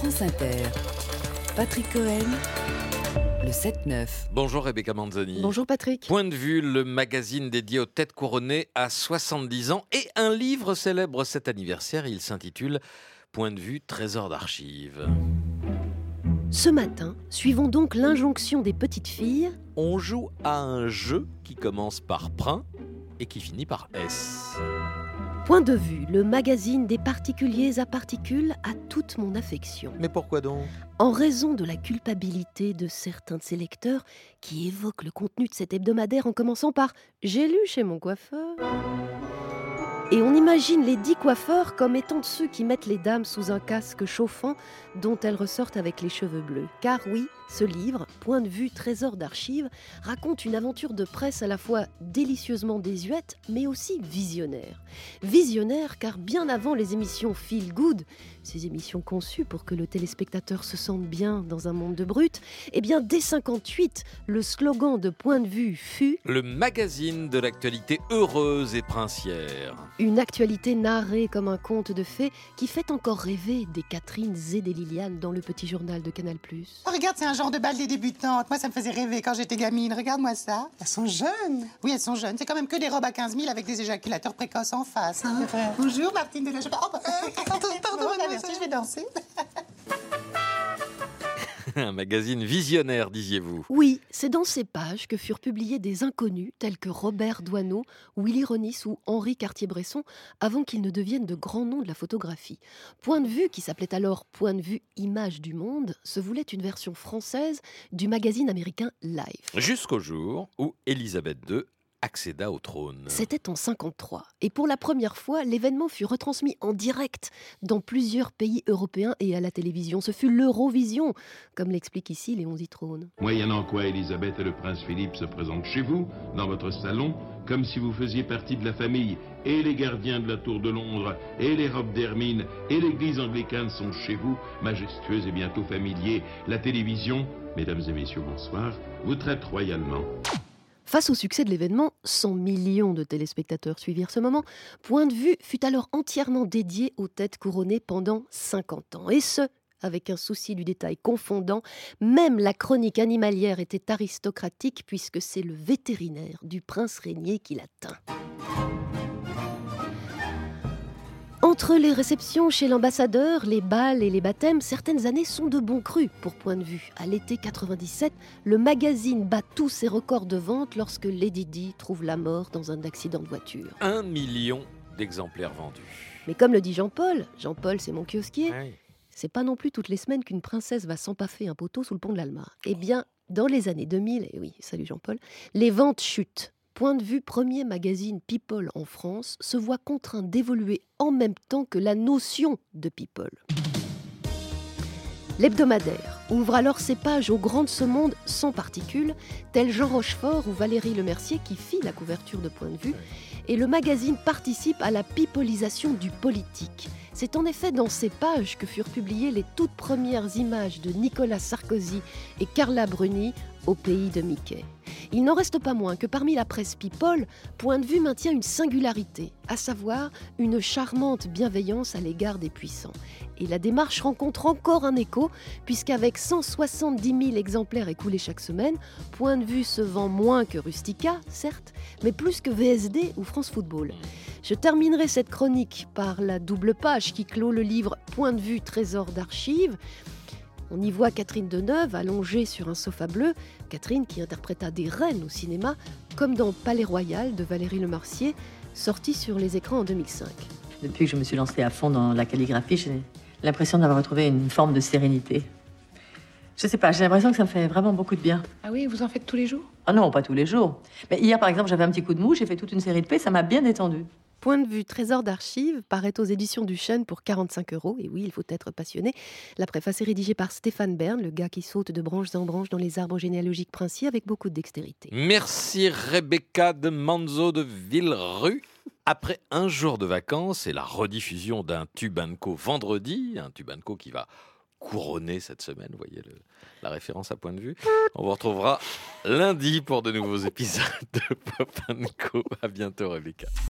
France Inter. Patrick Cohen, le 7-9. Bonjour Rebecca Manzoni. Bonjour Patrick. Point de vue, le magazine dédié aux têtes couronnées à 70 ans et un livre célèbre cet anniversaire. Il s'intitule Point de vue, trésor d'archives. Ce matin, suivons donc l'injonction des petites filles. On joue à un jeu qui commence par prin et qui finit par S. Point de vue, le magazine des particuliers à particules a toute mon affection. Mais pourquoi donc ? En raison de la culpabilité de certains de ses lecteurs qui évoquent le contenu de cet hebdomadaire en commençant par « J'ai lu chez mon coiffeur ». Et on imagine les 10 coiffeurs comme étant ceux qui mettent les dames sous un casque chauffant dont elles ressortent avec les cheveux bleus. Car oui, ce livre, Point de vue, trésor d'archives, raconte une aventure de presse à la fois délicieusement désuète, mais aussi visionnaire. Visionnaire car bien avant les émissions Feel Good, ces émissions conçues pour que le téléspectateur se sente bien dans un monde de brutes, eh bien dès 58, le slogan de Point de vue fut Le magazine de l'actualité heureuse et princière. une actualité narrée comme un conte de fées qui fait encore rêver des Catherine et des Liliane dans le petit journal de Canal+. Oh, regarde, c'est un genre de bal des débutantes. Moi, ça me faisait rêver quand j'étais gamine. Regarde-moi ça. Elles sont jeunes. Oui, elles sont jeunes. C'est quand même que des robes à 15 000 avec des éjaculateurs précoces en face. Ah, C'est vrai. Bonjour, Martine de la Chapelle. Oh, pardon, merci, je vais danser. Un magazine visionnaire, disiez-vous. Oui, c'est dans ces pages que furent publiés des inconnus tels que Robert Doisneau, Willy Ronis ou Henri Cartier-Bresson avant qu'ils ne deviennent de grands noms de la photographie. Point de vue, qui s'appelait alors Point de vue Image du Monde, se voulait une version française du magazine américain Life. Jusqu'au jour où Élisabeth II accéda au trône. C'était en 53. Et pour la première fois, l'événement fut retransmis en direct dans plusieurs pays européens et à la télévision. Ce fut l'Eurovision, comme l'explique ici Léon Zitrone. Moyennant quoi Elisabeth et le prince Philippe se présentent chez vous, dans votre salon, comme si vous faisiez partie de la famille. Et les gardiens de la Tour de Londres, et les robes d'hermine, et l'église anglicane sont chez vous, majestueux et bientôt familiers. La télévision, mesdames et messieurs, bonsoir, vous traite royalement. Face au succès de l'événement, 100 millions de téléspectateurs suivirent ce moment. Point de vue fut alors entièrement dédié aux têtes couronnées pendant 50 ans. Et ce, avec un souci du détail confondant, même la chronique animalière était aristocratique puisque c'est le vétérinaire du prince régnier qui la tint. Entre les réceptions chez l'ambassadeur, les bals et les baptêmes, certaines années sont de bon cru pour Point de vue. À l'été 97, le magazine bat tous ses records de vente lorsque Lady Di trouve la mort dans un accident de voiture. 1 million d'exemplaires vendus. Mais comme le dit Jean-Paul c'est mon kiosquier, Oui. c'est pas non plus toutes les semaines qu'une princesse va s'empaffer un poteau sous le pont de l'Alma. Eh bien, dans les années 2000, et oui, salut Jean-Paul, les ventes chutent. Point de vue, premier magazine People en France, se voit contraint d'évoluer en même temps que la notion de People. L'hebdomadaire ouvre alors ses pages au grand de ce monde sans particules, tel Jean Rochefort ou Valérie Lemercier qui fit la couverture de Point de vue, et le magazine participe à la pipolisation du politique. C'est en effet dans ces pages que furent publiées les toutes premières images de Nicolas Sarkozy et Carla Bruni au pays de Mickey. Il n'en reste pas moins que parmi la presse People, Point de vue maintient une singularité, à savoir une charmante bienveillance à l'égard des puissants. Et la démarche rencontre encore un écho, puisqu'avec 170 000 exemplaires écoulés chaque semaine, Point de vue se vend moins que Rustica, certes, mais plus que VSD ou France Football. Je terminerai cette chronique par la double page qui clôt le livre Point de vue, trésor d'archives. On y voit Catherine Deneuve allongée sur un sofa bleu, Catherine qui interpréta des reines au cinéma, comme dans Palais Royal de Valérie Lemercier, sorti sur les écrans en 2005. Depuis que je me suis lancée à fond dans la calligraphie, j'ai l'impression d'avoir retrouvé une forme de sérénité. Je sais pas, j'ai l'impression que ça me fait vraiment beaucoup de bien. Ah oui, vous en faites tous les jours? Ah non, pas tous les jours. Mais hier, par exemple, j'avais un petit coup de mou, j'ai fait toute une série de paix, ça m'a bien détendue. Point de vue, trésor d'archives paraît aux éditions du Chêne pour 45 €. Et oui, il faut être passionné. La préface est rédigée par Stéphane Bern, le gars qui saute de branche en branche dans les arbres généalogiques princiers avec beaucoup de dextérité. Merci Rebecca de Manzo de Villerue. Après un jour de vacances et la rediffusion d'un Tube & Co vendredi, un Tube & Co qui va couronner cette semaine, vous voyez la référence à Point de vue. On vous retrouvera lundi pour de nouveaux épisodes de Pop & Co. À bientôt Rebecca.